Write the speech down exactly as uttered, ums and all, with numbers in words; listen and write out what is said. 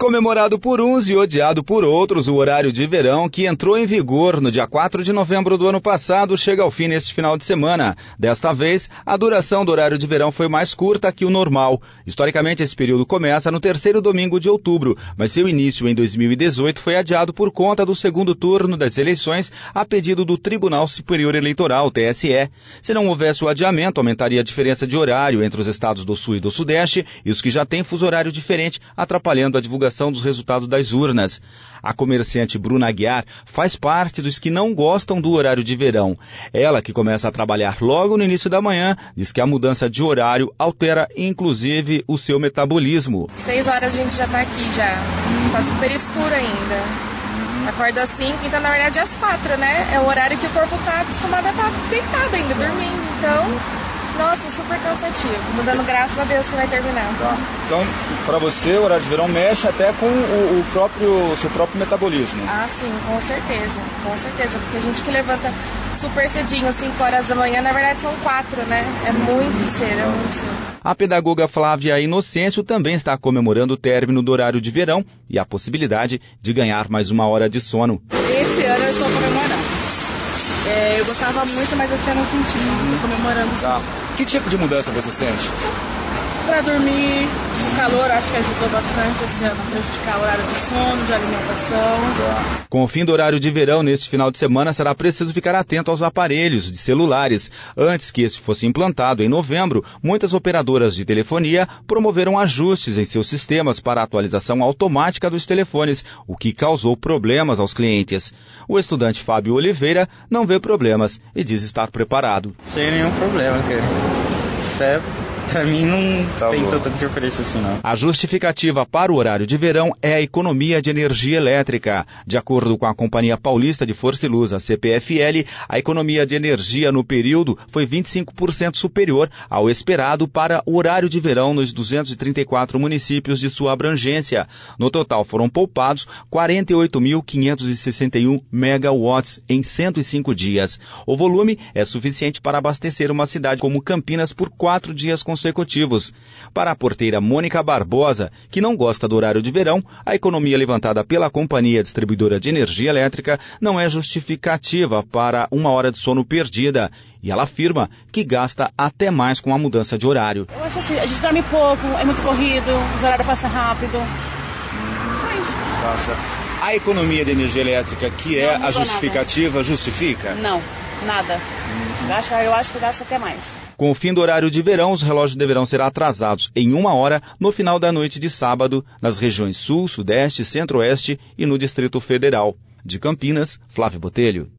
Comemorado por uns e odiado por outros, o horário de verão, que entrou em vigor no dia quatro de novembro do ano passado, chega ao fim neste final de semana. Desta vez, a duração do horário de verão foi mais curta que o normal. Historicamente, esse período começa no terceiro domingo de outubro, mas seu início em dois mil e dezoito foi adiado por conta do segundo turno das eleições a pedido do Tribunal Superior Eleitoral, T S E. Se não houvesse o adiamento, aumentaria a diferença de horário entre os estados do Sul e do Sudeste e os que já têm fuso horário diferente, atrapalhando a divulgação dos resultados das urnas. A comerciante Bruna Aguiar faz parte dos que não gostam do horário de verão. Ela, que começa a trabalhar logo no início da manhã, diz que a mudança de horário altera inclusive o seu metabolismo. Seis horas a gente já tá aqui já. Tá super escuro ainda. Acordo às cinco, então na verdade às quatro, né? É o horário que o corpo tá acostumado a estar deitado ainda, dormindo. Então... Nossa, super cansativo. Mudando, graças a Deus que vai terminar. Tá. Então, para você, o horário de verão mexe até com o, o próprio, seu próprio metabolismo. Ah, sim, com certeza. Com certeza. Porque a gente que levanta super cedinho, cinco horas da manhã, na verdade são quatro, né? É muito cedo, é muito cedo. A pedagoga Flávia Inocêncio também está comemorando o término do horário de verão e a possibilidade de ganhar mais uma hora de sono. Esse ano eu estou comemorando. É, eu gostava muito, mas esse ano eu senti. Estou comemorando. Tá. Que tipo de mudança você sente? Para dormir, o calor acho que ajudou bastante esse ano a prejudicar o horário de sono, de alimentação. Com o fim do horário de verão neste final de semana, será preciso ficar atento aos aparelhos de celulares. Antes que esse fosse implantado em novembro, muitas operadoras de telefonia promoveram ajustes em seus sistemas para a atualização automática dos telefones, o que causou problemas aos clientes. O estudante Fábio Oliveira não vê problemas e diz estar preparado. Sem nenhum problema, cara. Até... Pra mim não tá tem bom. tanta interferência assim, não. A justificativa para o horário de verão é a economia de energia elétrica. De acordo com a Companhia Paulista de Força e Luz, a C P F L, a economia de energia no período foi vinte e cinco por cento superior ao esperado para o horário de verão nos duzentos e trinta e quatro municípios de sua abrangência. No total, foram poupados quarenta e oito mil quinhentos e sessenta e um megawatts em cento e cinco dias. O volume é suficiente para abastecer uma cidade como Campinas por quatro dias consecutivos. consecutivos. Para a porteira Mônica Barbosa, que não gosta do horário de verão, a economia levantada pela Companhia Distribuidora de Energia Elétrica não é justificativa para uma hora de sono perdida. E ela afirma que gasta até mais com a mudança de horário. Eu acho assim, a gente dorme pouco, é muito corrido, os horários passam rápido. Só isso. Passa. A economia de energia elétrica, que é a justificativa, nada. Justifica? Não, nada. Uhum. Eu, acho, eu acho que gasta até mais. Com o fim do horário de verão, os relógios deverão ser atrasados em uma hora no final da noite de sábado, nas regiões Sul, Sudeste, Centro-Oeste e no Distrito Federal. De Campinas, Flávio Botelho.